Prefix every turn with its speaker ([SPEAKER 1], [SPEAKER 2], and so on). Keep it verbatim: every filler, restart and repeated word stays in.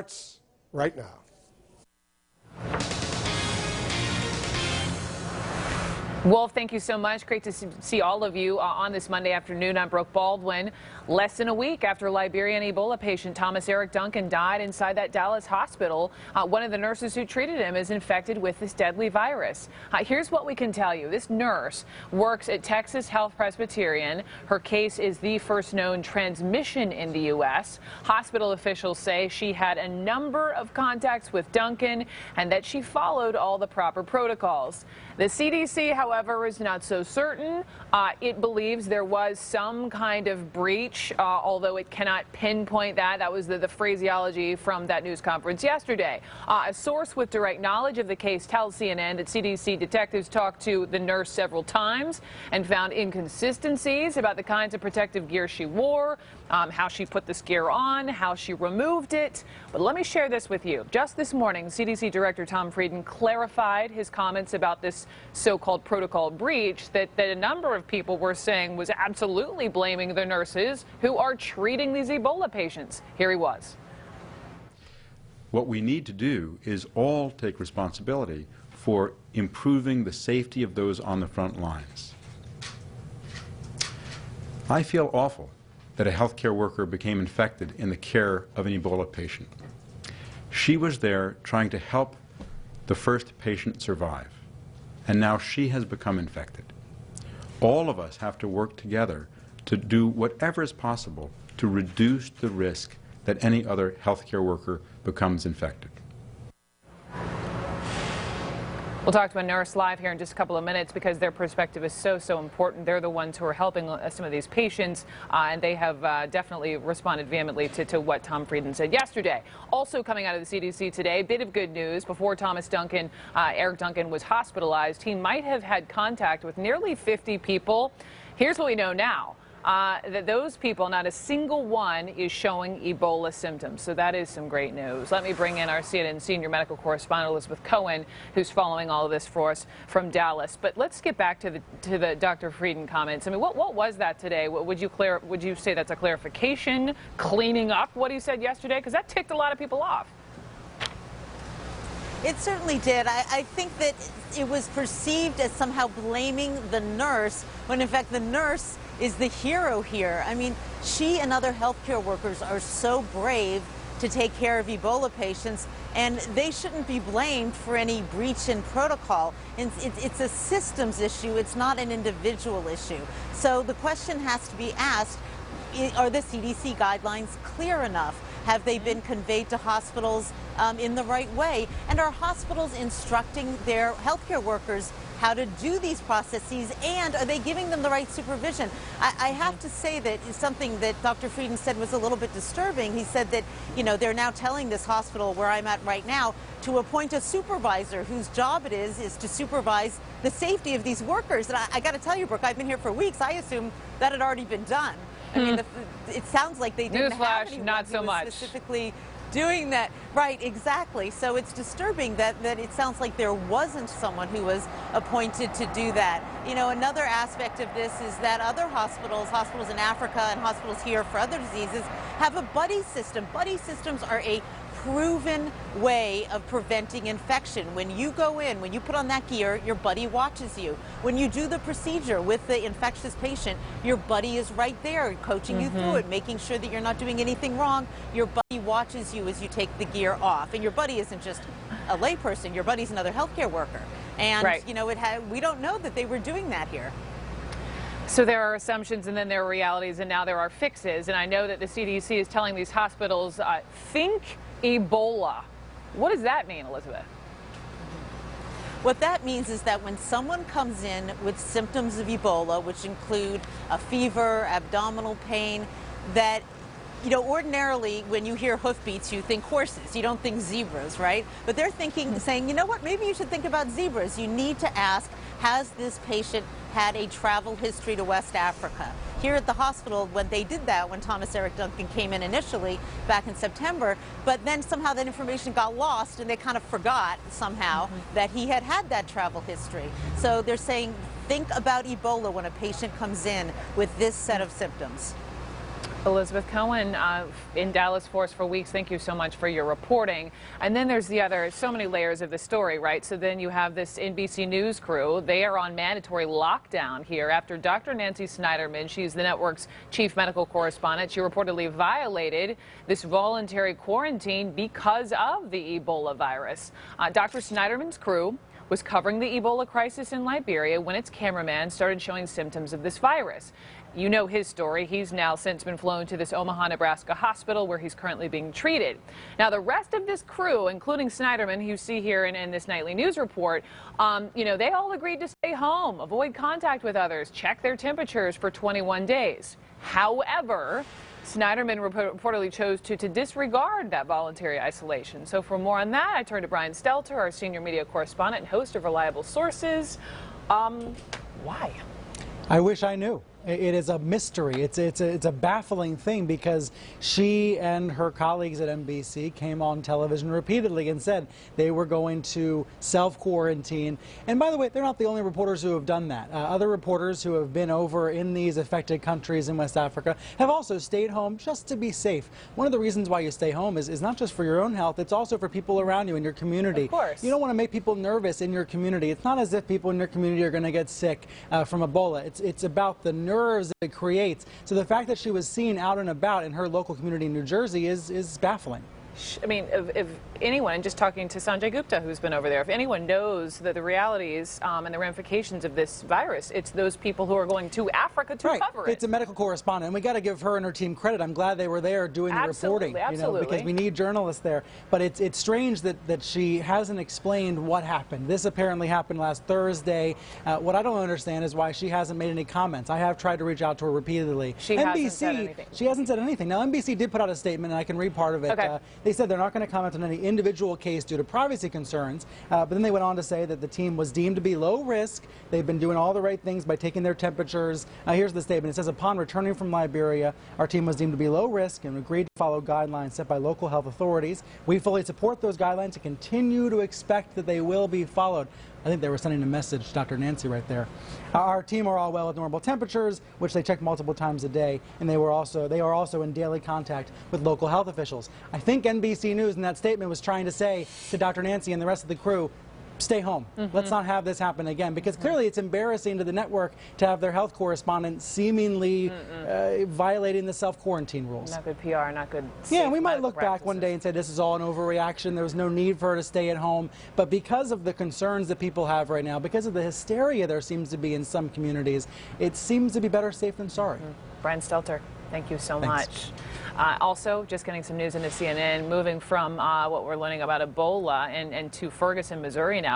[SPEAKER 1] right now.
[SPEAKER 2] Wolf, thank you so much. Great to see all of you uh, on this Monday afternoon. I'm Brooke Baldwin. Less than a week after Liberian Ebola patient Thomas Eric Duncan died inside that Dallas hospital, uh, one of the nurses who treated him is infected with this deadly virus. Uh, here's what we can tell you. This nurse works at Texas Health Presbyterian. Her case is the first known transmission in the U S Hospital officials say she had a number of contacts with Duncan and that she followed all the proper protocols. The C D C, however, is not so certain. Uh, it believes there was some kind of breach, uh, although it cannot pinpoint that. That was the, the phraseology from that news conference yesterday. Uh, a source with direct knowledge of the case tells C N N that C D C detectives talked to the nurse several times and found inconsistencies about the kinds of protective gear she wore, um, how she put this gear on, how she removed it. But let me share this with you. Just this morning, C D C Director Tom Frieden clarified his comments about this so-called protocol breach that, that a number of people were saying was absolutely blaming the nurses who are treating these Ebola patients. Here he was.
[SPEAKER 3] What we need to do is all take responsibility for improving the safety of those on the front lines. I feel awful that a healthcare worker became infected in the care of an Ebola patient. She was there trying to help the first patient survive, and now she has become infected. All of us have to work together to do whatever is possible to reduce the risk that any other healthcare worker becomes infected.
[SPEAKER 2] We'll talk to a nurse live here in just a couple of minutes because their perspective is so, so important. They're the ones who are helping some of these patients, uh, and they have uh, definitely responded vehemently to, to what Tom Frieden said yesterday. Also coming out of the C D C today, a bit of good news. Before Thomas Duncan, uh, Eric Duncan was hospitalized, he might have had contact with nearly fifty people. Here's what we know now. Uh, that those people, not a single one is showing Ebola symptoms. So that is some great news. Let me bring in our C N N senior medical correspondent Elizabeth Cohen, who's following all of this for us from Dallas. But let's get back to the to the Doctor Frieden comments. I mean, what what was that today? Would you clear? Would you say that's a clarification, cleaning up what he said yesterday? Because that ticked a lot of people off.
[SPEAKER 4] It certainly did. I, I think that it was perceived as somehow blaming the nurse, when in fact the nurse is the hero here. I mean, she and other healthcare workers are so brave to take care of Ebola patients, and they shouldn't be blamed for any breach in protocol. And it's, it's a systems issue, it's not an individual issue. So the question has to be asked, are the C D C guidelines clear enough? Have they been conveyed to hospitals um, in the right way? And are hospitals instructing their healthcare workers how to do these processes, and are they giving them the right supervision? I, I have to say that something that Doctor Frieden said was a little bit disturbing. He said that, you know, they're now telling this hospital where I'm at right now to appoint a supervisor whose job it is is to supervise the safety of these workers. And I, I got to tell you, Brooke, I've been here for weeks. I assumed that had already been done. I mean, the, it sounds like they didn't
[SPEAKER 2] Newsflash,
[SPEAKER 4] have anyone
[SPEAKER 2] not
[SPEAKER 4] who
[SPEAKER 2] so
[SPEAKER 4] was
[SPEAKER 2] much.
[SPEAKER 4] specifically doing that. Right, exactly. So it's disturbing that, that it sounds like there wasn't someone who was appointed to do that. You know, another aspect of this is that other hospitals, hospitals in Africa and hospitals here for other diseases, have a buddy system. Buddy systems are a proven way of preventing infection. When you go in, when you put on that gear, your buddy watches you. When you do the procedure with the infectious patient, your buddy is right there coaching mm-hmm. you through it, making sure that you're not doing anything wrong. Your buddy watches you as you take the gear off. And your buddy isn't just a layperson, your buddy's another healthcare worker. And,
[SPEAKER 2] right.
[SPEAKER 4] you know, it ha we don't know that they were doing that here.
[SPEAKER 2] So there are assumptions and then there are realities and now there are fixes. And I know that the C D C is telling these hospitals, uh, think Ebola. What does that mean, Elizabeth?
[SPEAKER 4] What that means is that when someone comes in with symptoms of Ebola, which include a fever, abdominal pain, that, you know, ordinarily when you hear hoofbeats, you think horses. You don't think zebras, right? But they're thinking, saying, you know what, maybe you should think about zebras. You need to ask, has this patient had a travel history to West Africa? Here at the hospital, when they did that, when Thomas Eric Duncan came in initially back in September, but then somehow that information got lost and they kind of forgot somehow mm-hmm. that he had had that travel history. So they're saying, think about Ebola when a patient comes in with this set of symptoms.
[SPEAKER 2] Elizabeth Cohen uh, in Dallas for us for weeks. Thank you so much for your reporting. And then there's the other, so many layers of the story, right? So then you have this N B C News crew. They are on mandatory lockdown here after Doctor Nancy Snyderman, she's the network's chief medical correspondent, she reportedly violated this voluntary quarantine because of the Ebola virus. Uh, Doctor Snyderman's crew was covering the Ebola crisis in Liberia when its cameraman started showing symptoms of this virus. You know his story. He's now since been flown to this Omaha, Nebraska hospital where he's currently being treated. Now, the rest of this crew, including Snyderman, who you see here in, in this nightly news report, um, you know, they all agreed to stay home, avoid contact with others, check their temperatures for twenty-one days. However, Snyderman reportedly chose to, to disregard that voluntary isolation. So for more on that, I turn to Brian Stelter, our senior media correspondent and host of Reliable Sources. Um, why?
[SPEAKER 1] I wish I knew. It is a mystery. It's, it's, a, it's a baffling thing because she and her colleagues at N B C came on television repeatedly and said they were going to self-quarantine. And by the way, they're not the only reporters who have done that. Uh, other reporters who have been over in these affected countries in West Africa have also stayed home just to be safe. One of the reasons why you stay home is, is not just for your own health, it's also for people around you in your community.
[SPEAKER 2] Of course.
[SPEAKER 1] You don't want to make people nervous in your community. It's not as if people in your community are going to get sick uh, from Ebola. It's, it's about the nerves that it creates. So the fact that she was seen out and about in her local community in New Jersey is, is baffling.
[SPEAKER 2] I mean, if, if anyone, just talking to Sanjay Gupta, who's been over there, if anyone knows that the realities um, and the ramifications of this virus, it's those people who are going to Africa to
[SPEAKER 1] right.
[SPEAKER 2] cover it.
[SPEAKER 1] It's a medical correspondent, and we got to give her and her team credit. I'm glad they were there doing the
[SPEAKER 2] absolutely,
[SPEAKER 1] reporting,
[SPEAKER 2] absolutely.
[SPEAKER 1] you know, because we need journalists there. But it's it's strange that that she hasn't explained what happened. This apparently happened last Thursday. Uh, what I don't understand is why she hasn't made any comments. I have tried to reach out to her repeatedly.
[SPEAKER 2] She
[SPEAKER 1] N B C,
[SPEAKER 2] hasn't said anything.
[SPEAKER 1] She hasn't said anything. Now, N B C did put out a statement, and I can read part of it.
[SPEAKER 2] Okay.
[SPEAKER 1] Uh, they said they're not going to comment on any individual case due to privacy concerns, uh, but then they went on to say that the team was deemed to be low risk. They've been doing all the right things by taking their temperatures. Uh, here's the statement. It says, upon returning from Liberia, our team was deemed to be low risk and agreed to follow guidelines set by local health authorities. We fully support those guidelines and continue to expect that they will be followed. I think they were sending a message to Doctor Nancy right there. Uh, our team are all well with normal temperatures, which they check multiple times a day, and they were also they are also in daily contact with local health officials. I think N B C News in that statement was trying to say to Doctor Nancy and the rest of the crew, stay home. Mm-hmm. Let's not have this happen again, because clearly it's embarrassing to the network to have their health correspondent seemingly uh, violating the self-quarantine rules.
[SPEAKER 2] Not good P R, not good.
[SPEAKER 1] Yeah, we might look
[SPEAKER 2] practices.
[SPEAKER 1] back one day and say this is all an overreaction. There was no need for her to stay at home. But because of the concerns that people have right now, because of the hysteria there seems to be in some communities, it seems to be better safe than sorry.
[SPEAKER 2] Mm-hmm. Brian Stelter, thank you so
[SPEAKER 1] Thanks.
[SPEAKER 2] much. Uh, also, just getting some news into C N N, moving from uh, what we're learning about Ebola and, and to Ferguson, Missouri now.